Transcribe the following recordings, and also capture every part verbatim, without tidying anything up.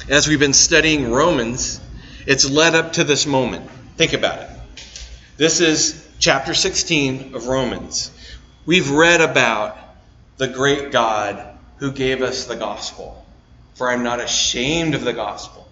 As we've been studying Romans, it's led up to this moment. Think about it. This is chapter sixteen of Romans. We've read about the great God who gave us the gospel. For I'm not ashamed of the gospel.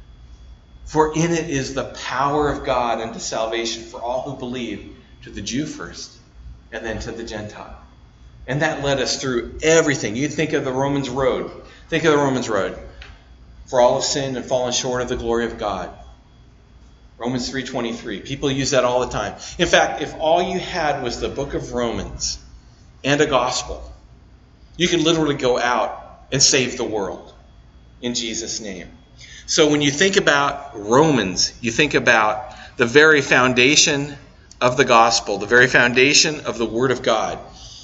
For in it is the power of God unto salvation for all who believe, to the Jew first, and then to the Gentile. And that led us through everything. You think of the Romans road. Think of the Romans road. For all have sinned and fallen short of the glory of God. Romans three twenty-three. People use that all the time. In fact, if all you had was the book of Romans and a gospel, you could literally go out and save the world in Jesus' name. So when you think about Romans, you think about the very foundation of the gospel, the very foundation of the Word of God.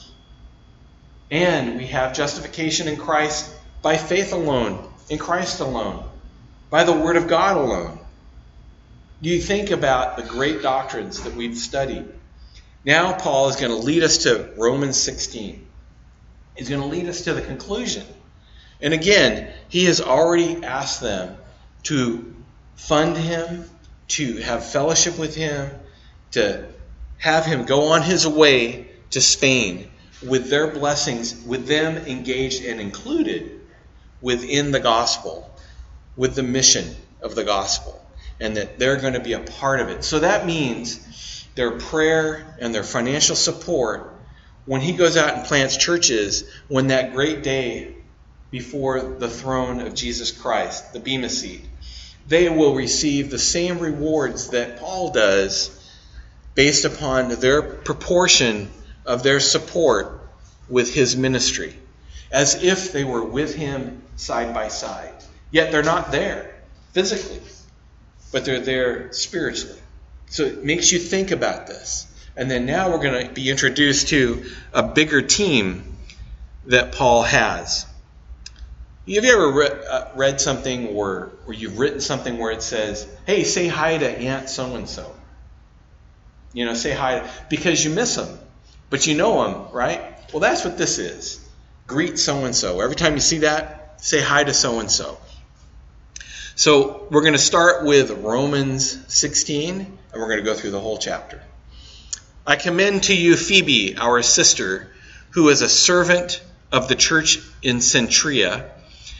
And we have justification in Christ by faith alone, in Christ alone, by the Word of God alone. You think about the great doctrines that we've studied. Now Paul is going to lead us to Romans sixteen. He's going to lead us to the conclusion. And again, he has already asked them to fund him, to have fellowship with him, to have him go on his way to Spain with their blessings, with them engaged and included within the gospel, with the mission of the gospel, and that they're going to be a part of it. So that means their prayer and their financial support when he goes out and plants churches, when that great day before the throne of Jesus Christ, the Bema seat, they will receive the same rewards that Paul does based upon their proportion of their support with his ministry, as if they were with him side by side. Yet they're not there physically, but they're there spiritually. So it makes you think about this. And then now we're going to be introduced to a bigger team that Paul has. Have you ever re- uh, read something where, where you've written something where it says, hey, say hi to Aunt so-and-so? You know, say hi, to, because you miss them, but you know them, right? Well, that's what this is. Greet so-and-so. Every time you see that, say hi to so-and-so. So we're going to start with Romans sixteen, and we're going to go through the whole chapter. I commend to you Phoebe, our sister, who is a servant of the church in Cenchrea.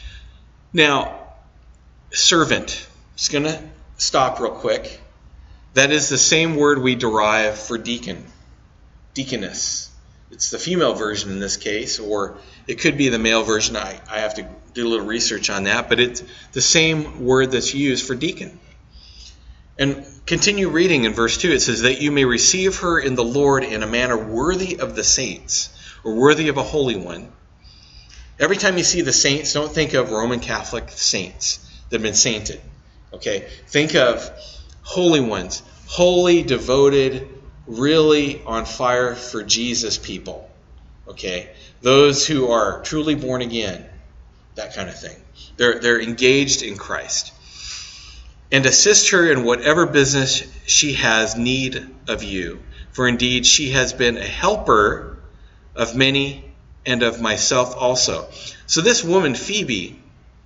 Now, servant. Just going to stop real quick. That is the same word we derive for deacon, deaconess. It's the female version in this case, or it could be the male version. I, I have to do a little research on that, but it's the same word that's used for deacon. And continue reading in verse two. It says, that you may receive her in the Lord in a manner worthy of the saints, or worthy of a holy one. Every time you see the saints, don't think of Roman Catholic saints that have been sainted. Okay? Think of holy ones, holy, devoted, really on fire for Jesus people. Okay? Those who are truly born again. That kind of thing. They're, they're engaged in Christ. And assist her in whatever business she has need of you. For indeed she has been a helper of many and of myself also. So this woman, Phoebe,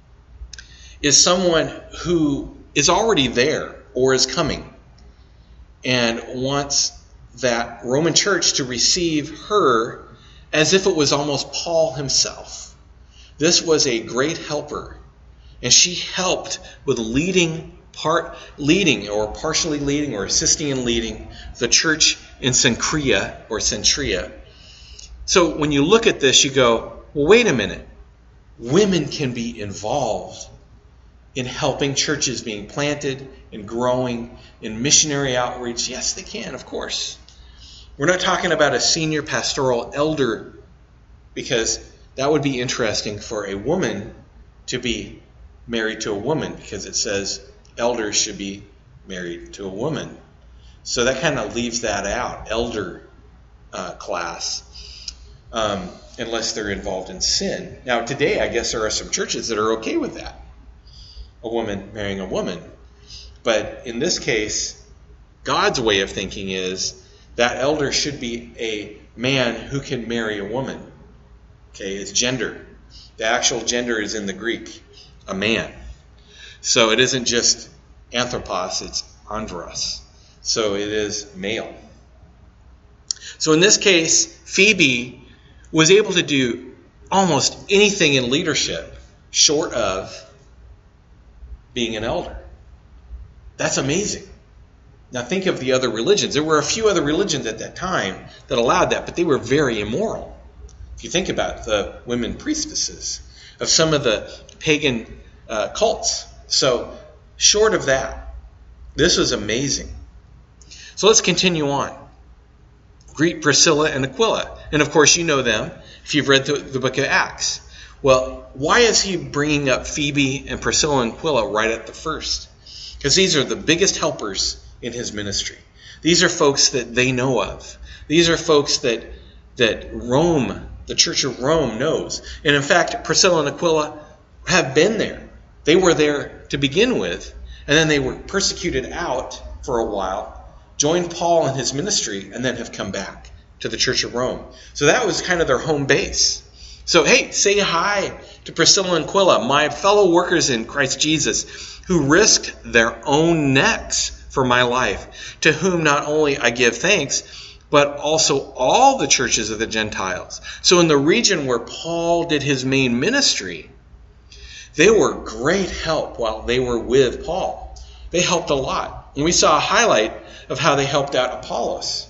is someone who is already there or is coming and wants that Roman church to receive her as if it was almost Paul himself. This was a great helper, and she helped with leading part leading or partially leading or assisting in leading the church in Cenchrea or Cenchrea. So when you look at this, you go, well, wait a minute. Women can be involved in helping churches being planted and growing in missionary outreach. Yes, they can, of course. We're not talking about a senior pastoral elder, because that would be interesting for a woman to be married to a woman, because it says elders should be married to a woman. So that kind of leaves that out, elder uh, class, um, unless they're involved in sin. Now today, I guess there are some churches that are okay with that, a woman marrying a woman. But in this case, God's way of thinking is that elder should be a man who can marry a woman. Okay, it's gender. The actual gender is in the Greek, a man. So it isn't just anthropos, it's andros. So it is male. So in this case, Phoebe was able to do almost anything in leadership short of being an elder. That's amazing. Now think of the other religions. There were a few other religions at that time that allowed that, but they were very immoral. If you think about the women priestesses of some of the pagan uh, cults. So short of that, this was amazing. So let's continue on. Greet Priscilla and Aquila. And of course you know them if you've read the, the book of Acts. Well, why is he bringing up Phoebe and Priscilla and Aquila right at the first? Because these are the biggest helpers in his ministry. These are folks that they know of. These are folks that that Rome, the Church of Rome, knows. And in fact, Priscilla and Aquila have been there. They were there to begin with, and then they were persecuted out for a while, joined Paul in his ministry, and then have come back to the Church of Rome. So that was kind of their home base. So hey, say hi to Priscilla and Aquila, my fellow workers in Christ Jesus, who risked their own necks for my life, to whom not only I give thanks, but also all the churches of the Gentiles. So in the region where Paul did his main ministry, they were great help while they were with Paul. They helped a lot. And we saw a highlight of how they helped out Apollos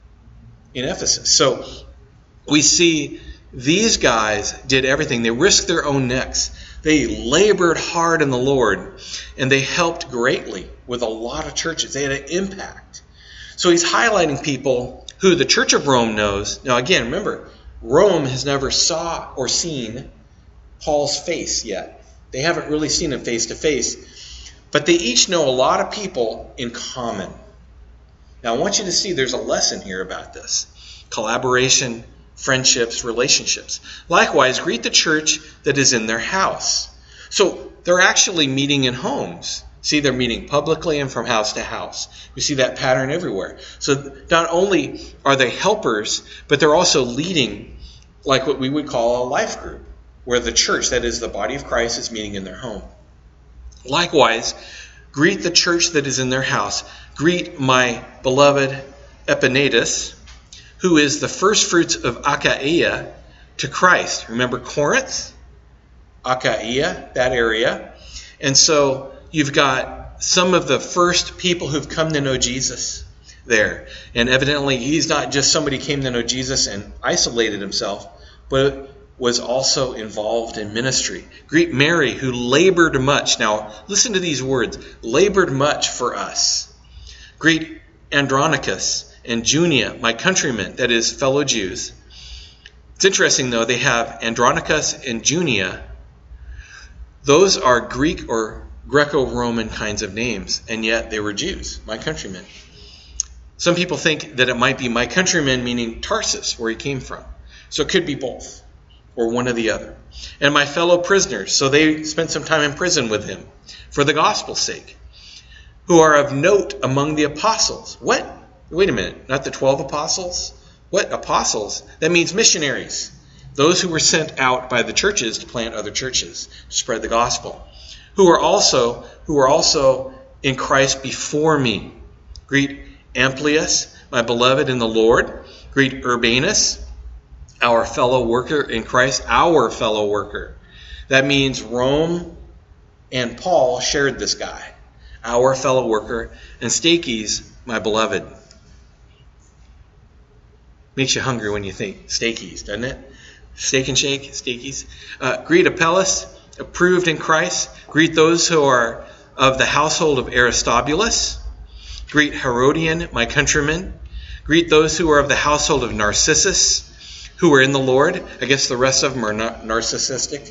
in Ephesus. So we see these guys did everything. They risked their own necks. They labored hard in the Lord, and they helped greatly with a lot of churches. They had an impact. So he's highlighting people who the Church of Rome knows. Now again, remember, Rome has never saw or seen Paul's face yet. They haven't really seen him face to face, but they each know a lot of people in common. Now I want you to see there's a lesson here about this. Collaboration, friendships, relationships. Likewise, greet the church that is in their house. So they're actually meeting in homes. See, they're meeting publicly and from house to house. We see that pattern everywhere. So not only are they helpers, but they're also leading like what we would call a life group, where the church, that is the body of Christ, is meeting in their home. Likewise, greet the church that is in their house. Greet my beloved Epaenetus, who is the first fruits of Achaia to Christ. Remember Corinth? Achaia, that area. And so you've got some of the first people who've come to know Jesus there. And evidently he's not just somebody who came to know Jesus and isolated himself, but was also involved in ministry. Greet Mary, who labored much. Now listen to these words. Labored much for us. Greet Andronicus and Junia, my countrymen, that is, fellow Jews. It's interesting, though, they have Andronicus and Junia. Those are Greek or Greco-Roman kinds of names, and yet they were Jews, my countrymen. Some people think that it might be my countrymen, meaning Tarsus, where he came from. So it could be both, or one or the other. And my fellow prisoners, so they spent some time in prison with him for the gospel's sake, who are of note among the apostles. What? Wait a minute, not the twelve apostles? What apostles? That means missionaries. Those who were sent out by the churches to plant other churches, to spread the gospel. Who are also, who are also in Christ before me. Greet Amplias, my beloved in the Lord. Greet Urbanus, our fellow worker in Christ, our fellow worker. That means Rome and Paul shared this guy, our fellow worker, and Stachys, my beloved. Makes you hungry when you think Stachys, doesn't it? Steak and shake, Stachys. Uh, greet Apelles, approved in Christ. Greet those who are of the household of Aristobulus. Greet Herodian, my countrymen. Greet those who are of the household of Narcissus, who are in the Lord. I guess the rest of them are not narcissistic,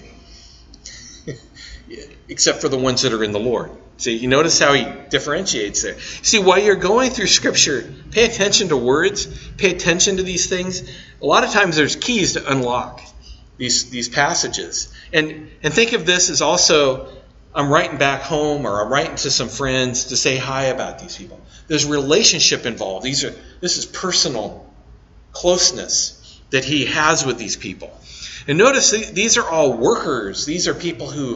except for the ones that are in the Lord. See, you notice how he differentiates there. See, while you're going through Scripture, pay attention to words, pay attention to these things. A lot of times there's keys to unlock these, these passages. And, and think of this as also, I'm writing back home or I'm writing to some friends to say hi about these people. There's relationship involved. These are This is personal closeness that he has with these people. And notice these are all workers. These are people who've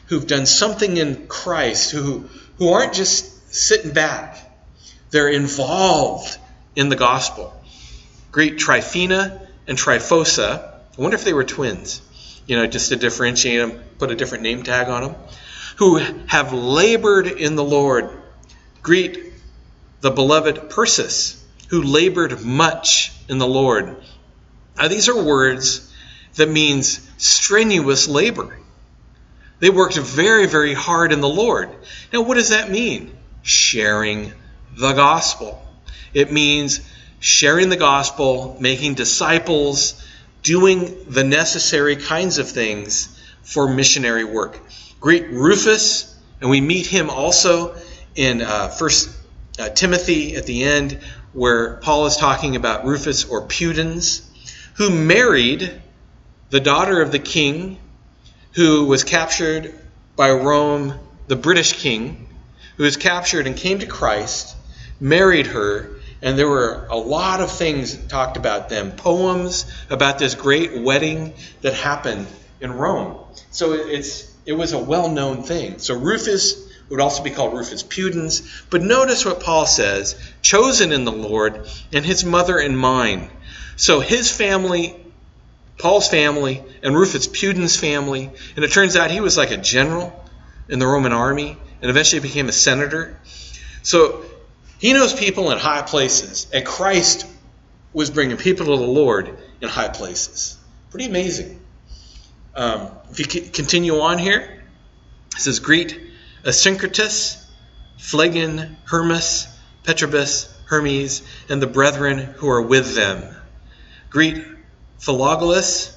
who've done something in Christ, who, who aren't just sitting back. They're involved in the gospel. Greet Tryphena and Tryphosa. I wonder if they were twins. You know, just to differentiate them, put a different name tag on them. Who have labored in the Lord. Greet the beloved Persis, who labored much in the Lord. Now, these are words that means strenuous labor. They worked very, very hard in the Lord. Now, what does that mean? Sharing the gospel. It means sharing the gospel, making disciples, doing the necessary kinds of things for missionary work. Greet Rufus, and we meet him also in uh, First uh, Timothy at the end, where Paul is talking about Rufus or Pudens, who married the daughter of the king who was captured by Rome, the British king, who was captured and came to Christ, married her, and there were a lot of things talked about them, poems about this great wedding that happened in Rome. So it's it was a well-known thing. So Rufus would also be called Rufus Pudens. But notice what Paul says, chosen in the Lord, and his mother in mine. So his family, Paul's family, and Rufus Pudens' family, and it turns out he was like a general in the Roman army, and eventually became a senator. So he knows people in high places, and Christ was bringing people to the Lord in high places. Pretty amazing. Um, if you continue on here, it says, greet Asyncritus, Phlegon, Hermas, Petrobus, Hermes, and the brethren who are with them. Greet Philologus,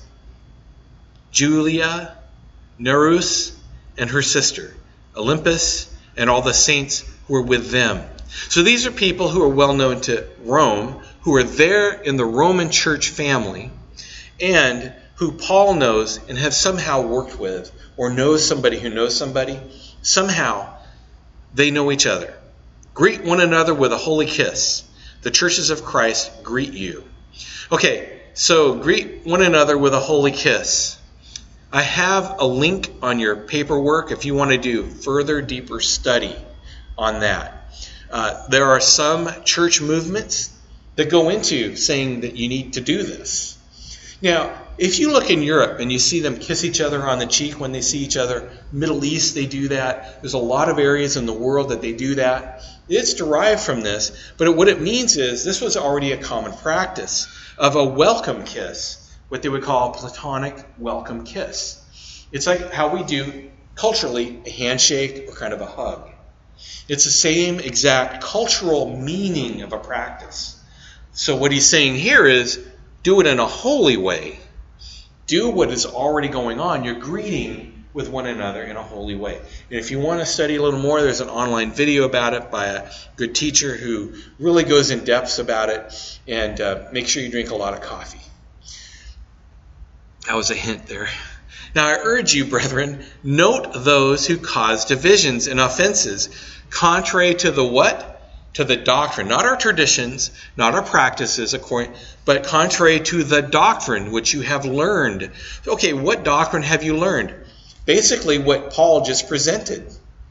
Julia, Nereus, and her sister, Olympus, and all the saints who are with them. So these are people who are well known to Rome, who are there in the Roman church family, and who Paul knows and have somehow worked with, or knows somebody who knows somebody. Somehow they know each other. Greet one another with a holy kiss. The churches of Christ greet you. Okay, so greet one another with a holy kiss. I have a link on your paperwork if you want to do further, deeper study on that. Uh, there are some church movements that go into saying that you need to do this. Now, if you look in Europe and you see them kiss each other on the cheek when they see each other, Middle East they do that. There's a lot of areas in the world that they do that. It's derived from this, but what it means is this was already a common practice of a welcome kiss, what they would call a platonic welcome kiss. It's like how we do culturally a handshake or kind of a hug. It's the same exact cultural meaning of a practice. So what he's saying here is do it in a holy way. Do what is already going on. You're greeting with one another in a holy way. And if you want to study a little more, there's an online video about it by a good teacher who really goes in depth about it. And uh, make sure you drink a lot of coffee. That was a hint there. Now I urge you, brethren, note those who cause divisions and offenses, contrary to the what? To the doctrine, not our traditions, not our practices, according, but contrary to the doctrine which you have learned. Okay, what doctrine have you learned? Basically what Paul just presented.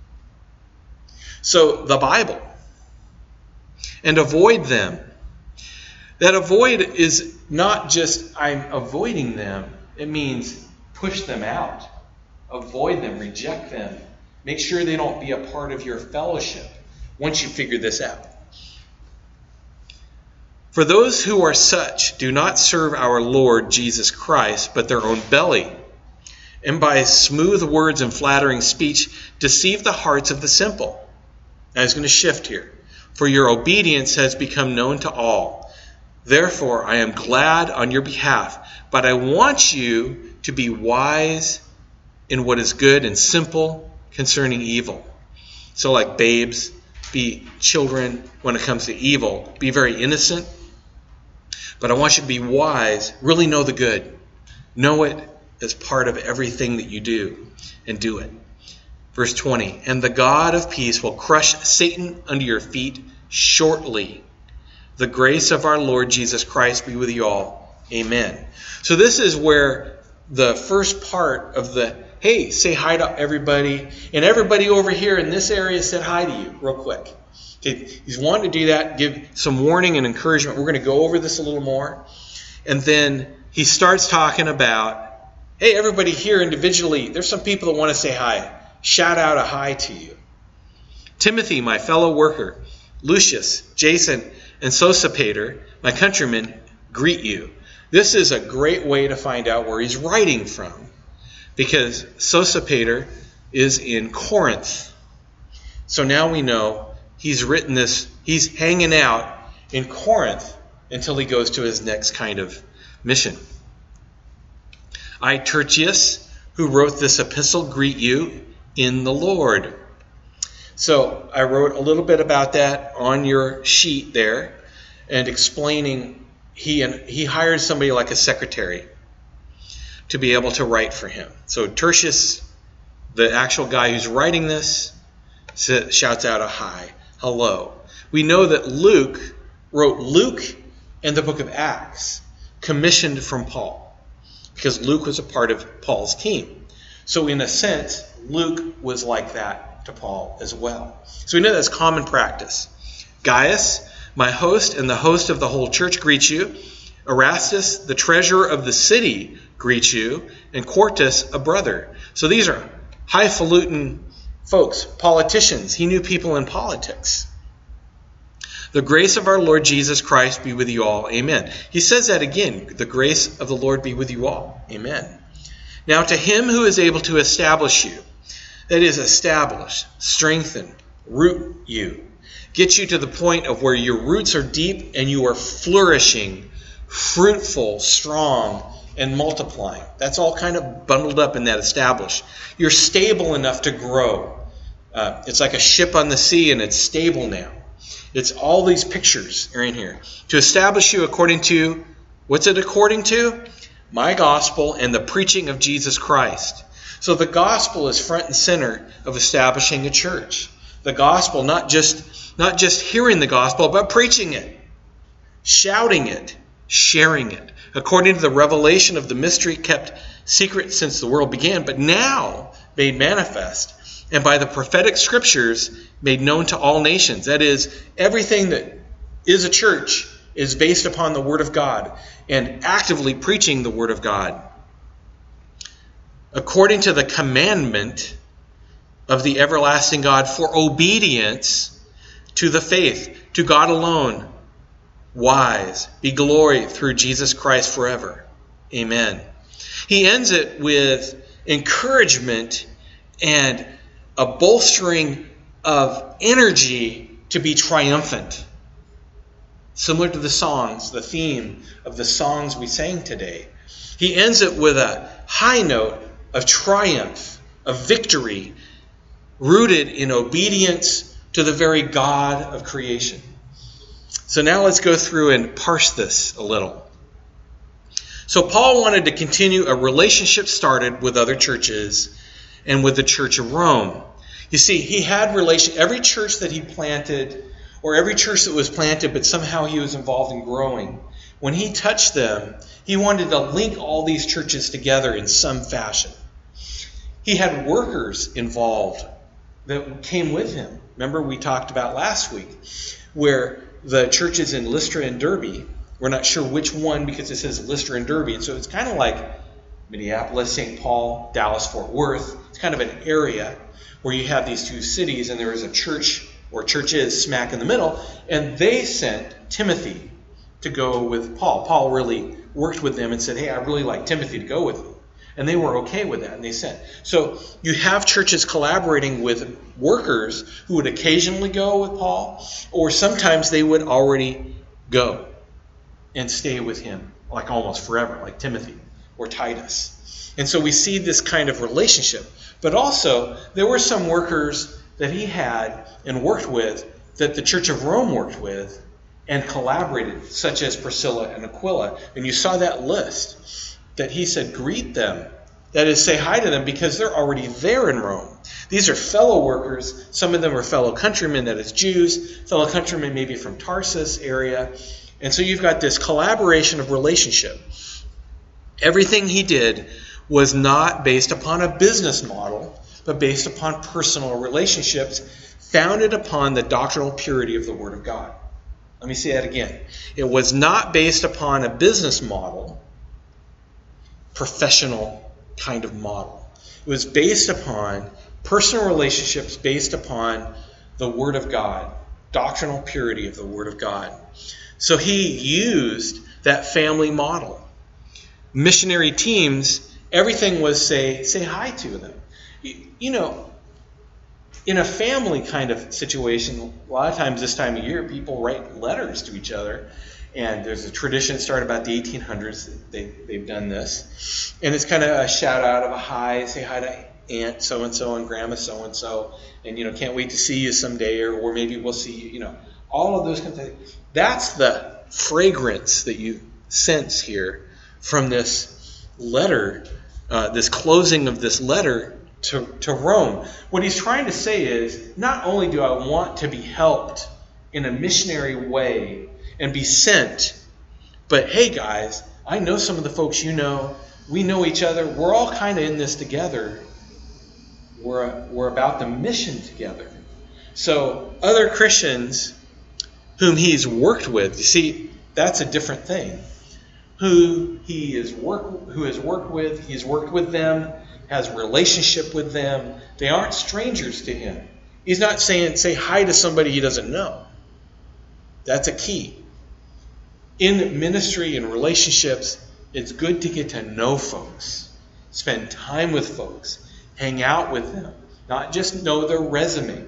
So the Bible. And avoid them. That avoid is not just I'm avoiding them. It means push them out. Avoid them, reject them. Make sure they don't be a part of your fellowship. Once you figure this out. For those who are such do not serve our Lord Jesus Christ, but their own belly, and by smooth words and flattering speech deceive the hearts of the simple. Now he's going to shift here. For your obedience has become known to all. Therefore I am glad on your behalf, but I want you to be wise in what is good and simple concerning evil. So like babes, be children when it comes to evil. Be very innocent. But I want you to be wise. Really know the good. Know it as part of everything that you do. And do it. Verse twenty. And the God of peace will crush Satan under your feet shortly. The grace of our Lord Jesus Christ be with you all. Amen. So this is where the first part of the hey, say hi to everybody. And everybody over here in this area said hi to you real quick. Okay, he's wanting to do that, give some warning and encouragement. We're going to go over this a little more. And then he starts talking about, hey, everybody here individually, there's some people that want to say hi. Shout out a hi to you. Timothy, my fellow worker, Lucius, Jason, and Sosipater, my countrymen, greet you. This is a great way to find out where he's writing from, because Sosipater is in Corinth. So now we know he's written this, he's hanging out in Corinth until he goes to his next kind of mission. I, Tertius, who wrote this epistle, greet you in the Lord. So I wrote a little bit about that on your sheet there, and explaining he and he hired somebody like a secretary to be able to write for him. So Tertius, the actual guy who's writing this, shouts out a hi, hello. We know that Luke wrote Luke and the book of Acts, commissioned from Paul, because Luke was a part of Paul's team. So in a sense, Luke was like that to Paul as well. So we know that's common practice. Gaius, my host and the host of the whole church, greet you. Erastus, the treasurer of the city, greets you. And Quartus, a brother. So these are highfalutin folks, politicians. He knew people in politics. The grace of our Lord Jesus Christ be with you all. Amen. He says that again. The grace of the Lord be with you all. Amen. Now to him who is able to establish you, that is, establish, strengthen, root you, get you to the point of where your roots are deep and you are flourishing, fruitful, strong, and multiplying. That's all kind of bundled up in that establish. You're stable enough to grow. Uh, it's like a ship on the sea, and it's stable now. It's all these pictures are in here. To establish you according to, what's it according to? My gospel and the preaching of Jesus Christ. So the gospel is front and center of establishing a church. The gospel, not just, not just hearing the gospel, but preaching it, shouting it, sharing it, according to the revelation of the mystery kept secret since the world began, but now made manifest, and by the prophetic scriptures made known to all nations. That is, everything that is a church is based upon the Word of God and actively preaching the Word of God. According to the commandment of the everlasting God for obedience to the faith, to God alone, wise, be glory through Jesus Christ forever. Amen. He ends it with encouragement and a bolstering of energy to be triumphant. Similar to the songs, the theme of the songs we sang today. He ends it with a high note of triumph, of victory, rooted in obedience to the very God of creation. So now let's go through and parse this a little. So Paul wanted to continue a relationship started with other churches and with the Church of Rome. You see, he had relation. Every church that he planted, or every church that was planted, but somehow he was involved in growing, when he touched them, he wanted to link all these churches together in some fashion. He had workers involved that came with him. Remember we talked about last week, where the churches in Lystra and Derbe, we're not sure which one because it says Lystra and Derbe, and so it's kind of like Minneapolis, Saint Paul, Dallas, Fort Worth. It's kind of an area where you have these two cities, and there is a church, or churches smack in the middle, and they sent Timothy to go with Paul. Paul really worked with them and said, hey, I really like Timothy to go with me. And they were okay with that, and they sent. So you have churches collaborating with workers who would occasionally go with Paul, or sometimes they would already go and stay with him, like almost forever, like Timothy or Titus. And so we see this kind of relationship. But also, there were some workers that he had and worked with that the Church of Rome worked with and collaborated, such as Priscilla and Aquila. And you saw that list. That he said, greet them. That is, say hi to them because they're already there in Rome. These are fellow workers. Some of them are fellow countrymen, that is Jews. Fellow countrymen maybe from Tarsus area. And so you've got this collaboration of relationship. Everything he did was not based upon a business model, but based upon personal relationships founded upon the doctrinal purity of the Word of God. Let me say that again. It was not based upon a business model, professional kind of model. It was based upon personal relationships based upon the Word of God, doctrinal purity of the Word of God. So he used that family model. Missionary teams, everything was say, say hi to them. You, you know, in a family kind of situation, a lot of times this time of year, people write letters to each other. And there's a tradition that started about the eighteen hundreds. They, they've done this. And it's kind of a shout out of a hi, say hi to Aunt so-and-so and Grandma so-and-so. And, you know, can't wait to see you someday, or, or maybe we'll see you, you know. All of those kinds of things. That's the fragrance that you sense here from this letter, uh, this closing of this letter to, to Rome. What he's trying to say is, not only do I want to be helped in a missionary way and be sent, but hey guys, I know some of the folks you know. We know each other. We're all kind of in this together. We're, we're about the mission together. So other Christians whom he's worked with, you see, that's a different thing. Who he is work, who has worked with, he's worked with them, has a relationship with them. They aren't strangers to him. He's not saying, say hi to somebody he doesn't know. That's a key. In ministry and relationships, it's good to get to know folks, spend time with folks, hang out with them, not just know their resume.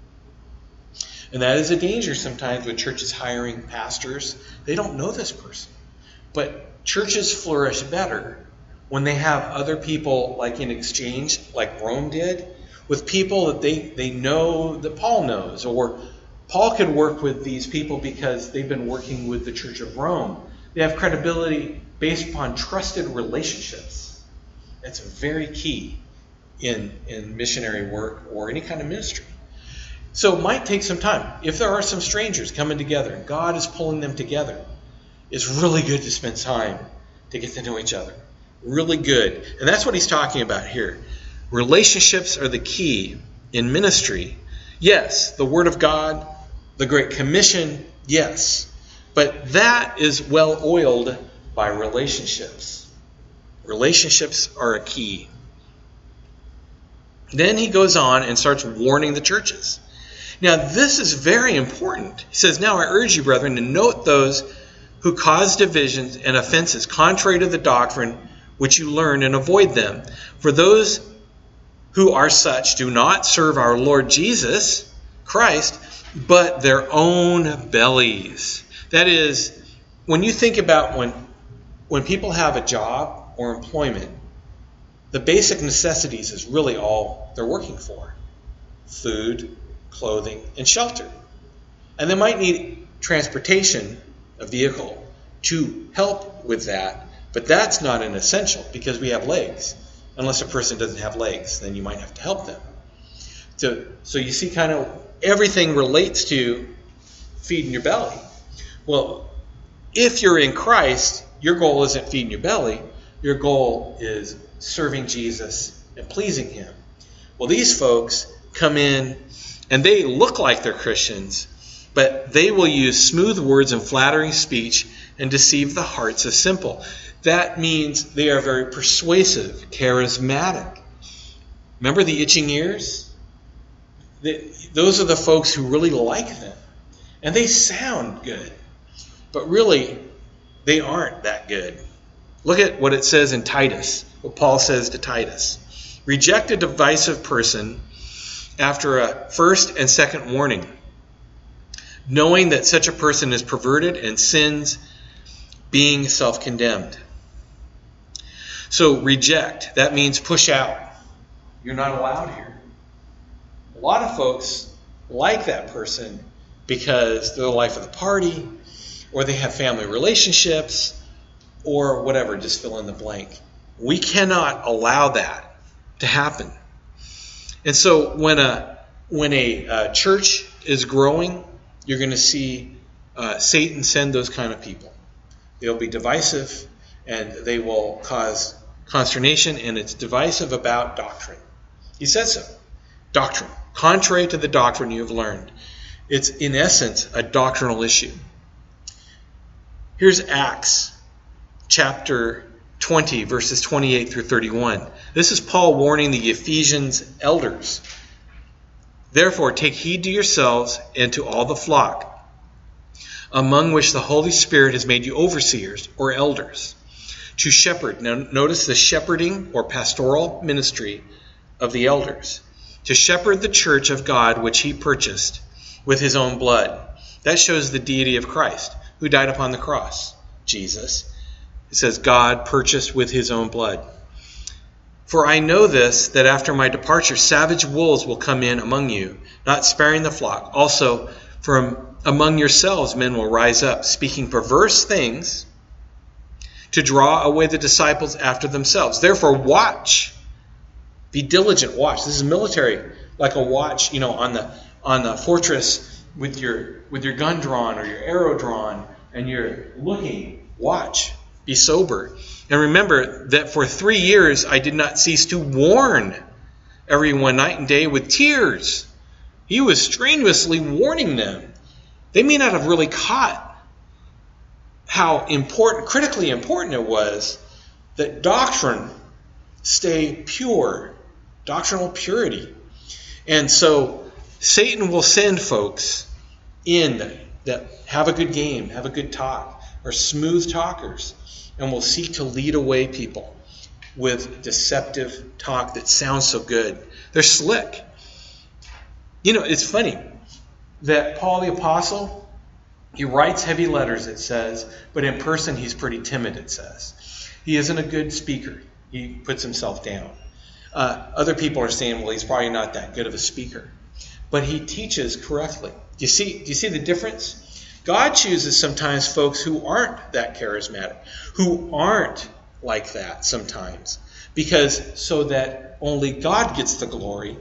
And that is a danger sometimes with churches hiring pastors. They don't know this person. But churches flourish better when they have other people, like in exchange, like Rome did, with people that they, they know that Paul knows. Or Paul could work with these people because they've been working with the Church of Rome. They have credibility based upon trusted relationships. That's very key in, in missionary work or any kind of ministry. So it might take some time. If there are some strangers coming together and God is pulling them together, it's really good to spend time to get to know each other. Really good. And that's what he's talking about here. Relationships are the key in ministry. Yes, the Word of God, the Great Commission, yes. But that is well oiled by relationships. Relationships are a key. Then he goes on and starts warning the churches. Now, this is very important. He says, now I urge you, brethren, to note those who cause divisions and offenses contrary to the doctrine which you learn, and avoid them. For those who are such do not serve our Lord Jesus Christ, but their own bellies. That is, when you think about when, when people have a job or employment, the basic necessities is really all they're working for. Food, clothing, and shelter. And they might need transportation, a vehicle, to help with that. But that's not an essential because we have legs. Unless a person doesn't have legs, then you might have to help them. So, so you see kind of everything relates to feeding your belly. Well, if you're in Christ, your goal isn't feeding your belly. Your goal is serving Jesus and pleasing Him. Well, these folks come in and they look like they're Christians, but they will use smooth words and flattering speech and deceive the hearts of simple. That means they are very persuasive, charismatic. Remember the itching ears? Those are the folks who really like them. And they sound good. But really, they aren't that good. Look at what it says in Titus, what Paul says to Titus. Reject a divisive person after a first and second warning, knowing that such a person is perverted and sins, being self-condemned. So reject, that means push out. You're not allowed here. A lot of folks like that person because they're the life of the party, or they have family relationships, or whatever, just fill in the blank. We cannot allow that to happen. And so when a when a uh, church is growing, you're going to see uh, Satan send those kind of people. They'll be divisive, and they will cause consternation, and it's divisive about doctrine. He says so. Doctrine. Contrary to the doctrine you have learned. It's, in essence, a doctrinal issue. Here's Acts chapter twenty, verses twenty-eight through thirty-one. This is Paul warning the Ephesians elders. Therefore, take heed to yourselves and to all the flock, among which the Holy Spirit has made you overseers or elders, to shepherd. Now, notice the shepherding or pastoral ministry of the elders. To shepherd the church of God, which he purchased with his own blood. That shows the deity of Christ, who died upon the cross. Jesus. It says, God purchased with his own blood. For I know this, that after my departure, savage wolves will come in among you, not sparing the flock. Also, from among yourselves men will rise up, speaking perverse things, to draw away the disciples after themselves. Therefore, watch. Be diligent. Watch. This is military, like a watch, you know, on the on the fortress with your with your gun drawn or your arrow drawn, and you're looking. Watch. Be sober. And remember that for three years I did not cease to warn everyone night and day with tears. He was strenuously warning them. They may not have really caught how important, critically important it was that doctrine stay pure, doctrinal purity. And so Satan will send folks in that have a good game, have a good talk, are smooth talkers, and will seek to lead away people with deceptive talk that sounds so good. They're slick. You know, it's funny that Paul the Apostle, he writes heavy letters, it says, but in person he's pretty timid, it says. He isn't a good speaker. He puts himself down. Uh, other people are saying, well, he's probably not that good of a speaker. But he teaches correctly. Do you see, do you see the difference? God chooses sometimes folks who aren't that charismatic, who aren't like that sometimes, because so that only God gets the glory.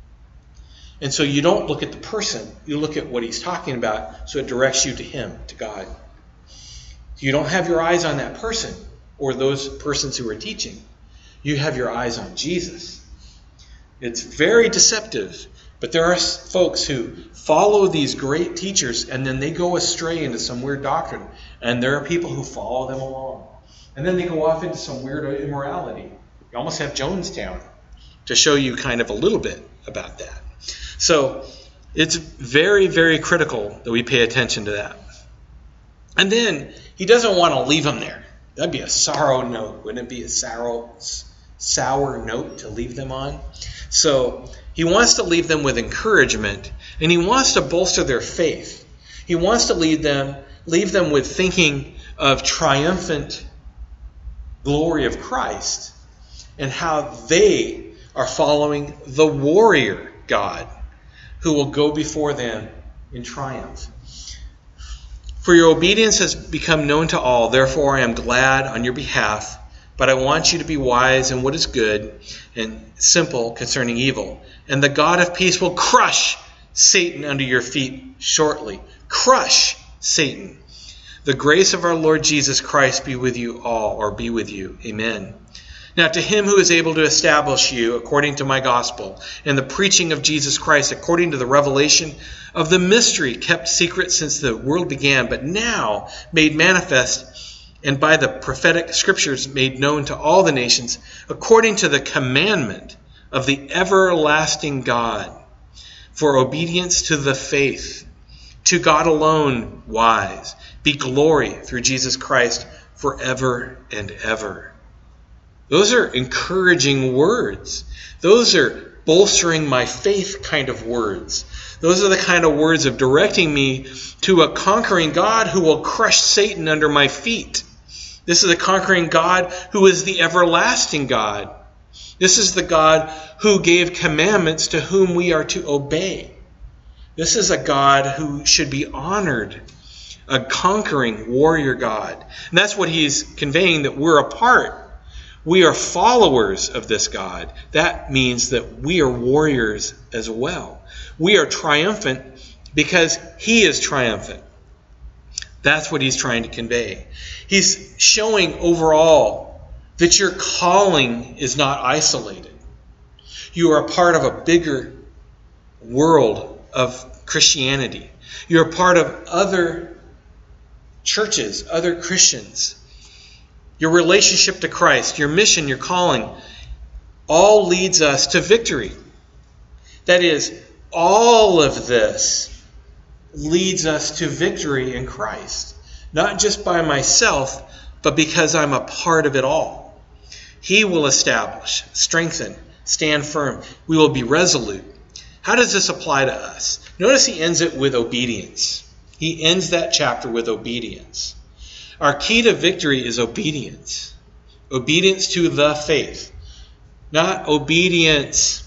And so you don't look at the person, you look at what he's talking about, so it directs you to him, to God. You don't have your eyes on that person or those persons who are teaching. You have your eyes on Jesus. It's very deceptive. But there are folks who follow these great teachers and then they go astray into some weird doctrine. And there are people who follow them along. And then they go off into some weird immorality. You almost have Jonestown to show you kind of a little bit about that. So it's very, very critical that we pay attention to that. And then he doesn't want to leave them there. That'd be a sorrow note. Wouldn't it be a sour, sour note to leave them on? So he wants to leave them with encouragement, and he wants to bolster their faith. He wants to lead them, leave them with thinking of triumphant glory of Christ and how they are following the warrior God who will go before them in triumph. For your obedience has become known to all, therefore I am glad on your behalf, but I want you to be wise in what is good and simple concerning evil. And the God of peace will crush Satan under your feet shortly. Crush Satan. The grace of our Lord Jesus Christ be with you all, or be with you. Amen. Now to him who is able to establish you according to my gospel and the preaching of Jesus Christ according to the revelation of the mystery kept secret since the world began, but now made manifest and by the prophetic scriptures made known to all the nations, according to the commandment of the everlasting God, for obedience to the faith, to God alone wise, be glory through Jesus Christ forever and ever. Those are encouraging words. Those are bolstering my faith kind of words. Those are the kind of words of directing me to a conquering God who will crush Satan under my feet. This is a conquering God who is the everlasting God. This is the God who gave commandments to whom we are to obey. This is a God who should be honored, a conquering warrior God. And that's what he's conveying, that we're a part. We are followers of this God. That means that we are warriors as well. We are triumphant because he is triumphant. That's what he's trying to convey. He's showing overall that your calling is not isolated. You are a part of a bigger world of Christianity. You're a part of other churches, other Christians. Your relationship to Christ, your mission, your calling, all leads us to victory. That is, all of this leads us to victory in Christ. Not just by myself, but because I'm a part of it all. He will establish, strengthen, stand firm. We will be resolute. How does this apply to us? Notice he ends it with obedience. He ends that chapter with obedience. Our key to victory is obedience. Obedience to the faith. Not obedience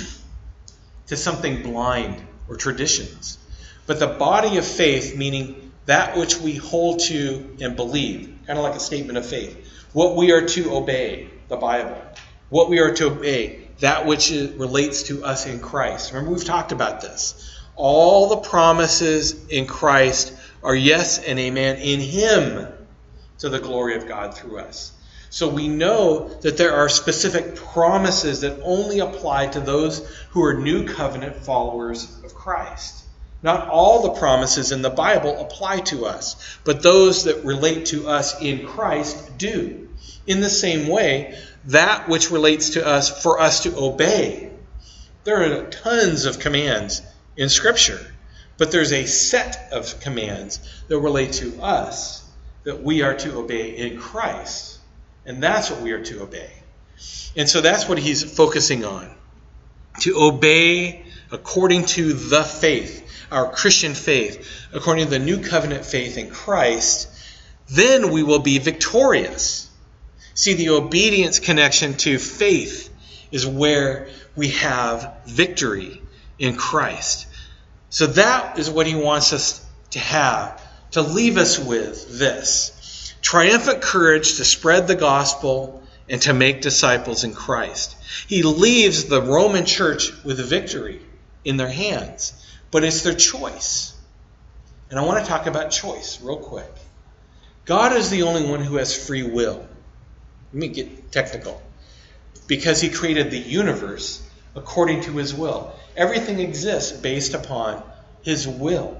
to something blind or traditions. But the body of faith, meaning that which we hold to and believe. Kind of like a statement of faith. What we are to obey, the Bible. What we are to obey, that which relates to us in Christ. Remember, we've talked about this. All the promises in Christ are yes and amen in Him to the glory of God through us. So we know that there are specific promises that only apply to those who are new covenant followers of Christ. Not all the promises in the Bible apply to us, but those that relate to us in Christ do. In the same way, that which relates to us for us to obey. There are tons of commands in Scripture, but there's a set of commands that relate to us that we are to obey in Christ. And that's what we are to obey. And so that's what he's focusing on. To obey according to the faith, our Christian faith, according to the new covenant faith in Christ, then we will be victorious. See, the obedience connection to faith is where we have victory in Christ. So that is what he wants us to have, to leave us with this. Triumphant courage to spread the gospel and to make disciples in Christ. He leaves the Roman church with a victory in their hands, but it's their choice. And I want to talk about choice real quick. God is the only one who has free will. Let me get technical. Because he created the universe according to his will. Everything exists based upon his will.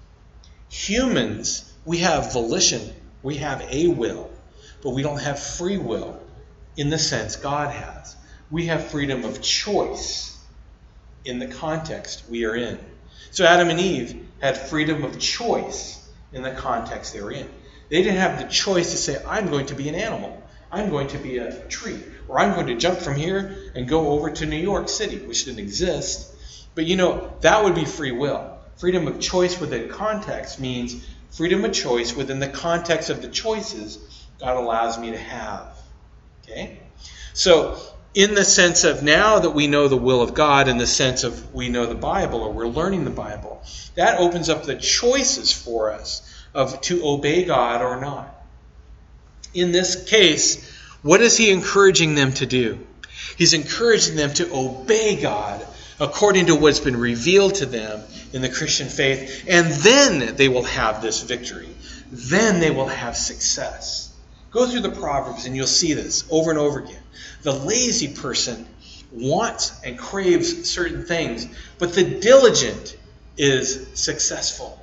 Humans, we have volition. We have a will, but we don't have free will in the sense God has. We have freedom of choice in the context we are in. So Adam and Eve had freedom of choice in the context they were in. They didn't have the choice to say, I'm going to be an animal. I'm going to be a tree. Or I'm going to jump from here and go over to New York City, which didn't exist. But you know, that would be free will. Freedom of choice within context means freedom of choice within the context of the choices God allows me to have. Okay? So, in the sense of now that we know the will of God, in the sense of we know the Bible, or we're learning the Bible, that opens up the choices for us of to obey God or not. In this case, what is he encouraging them to do? He's encouraging them to obey God according to what's been revealed to them in the Christian faith, and then they will have this victory. Then they will have success. Go through the Proverbs and you'll see this over and over again. The lazy person wants and craves certain things, but the diligent is successful.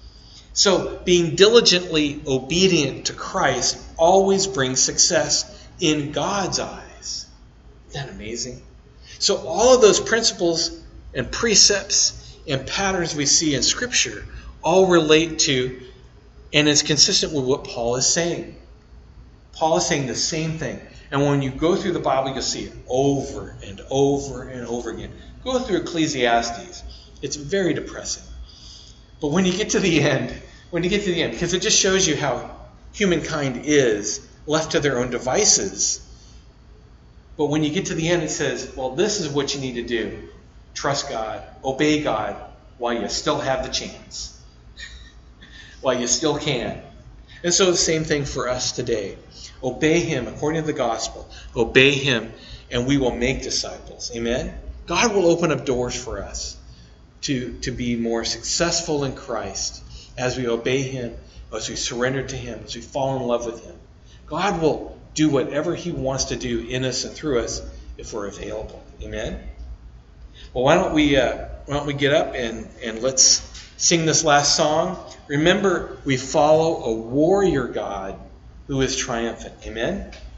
So being diligently obedient to Christ always brings success in God's eyes. Isn't that amazing? So all of those principles and precepts and patterns we see in Scripture all relate to and is consistent with what Paul is saying. Paul is saying the same thing. And when you go through the Bible, you'll see it over and over and over again. Go through Ecclesiastes. It's very depressing. But when you get to the end, when you get to the end, because it just shows you how humankind is left to their own devices. But when you get to the end, it says, well, this is what you need to do. Trust God. Obey God while you still have the chance. While you still can. And so the same thing for us today. Obey him according to the gospel. Obey him and we will make disciples. Amen? God will open up doors for us to, to be more successful in Christ as we obey him, as we surrender to him, as we fall in love with him. God will do whatever he wants to do in us and through us if we're available. Amen? Well, why don't we uh, why don't we get up and, and let's sing this last song. Remember, we follow a warrior God who is triumphant. Amen?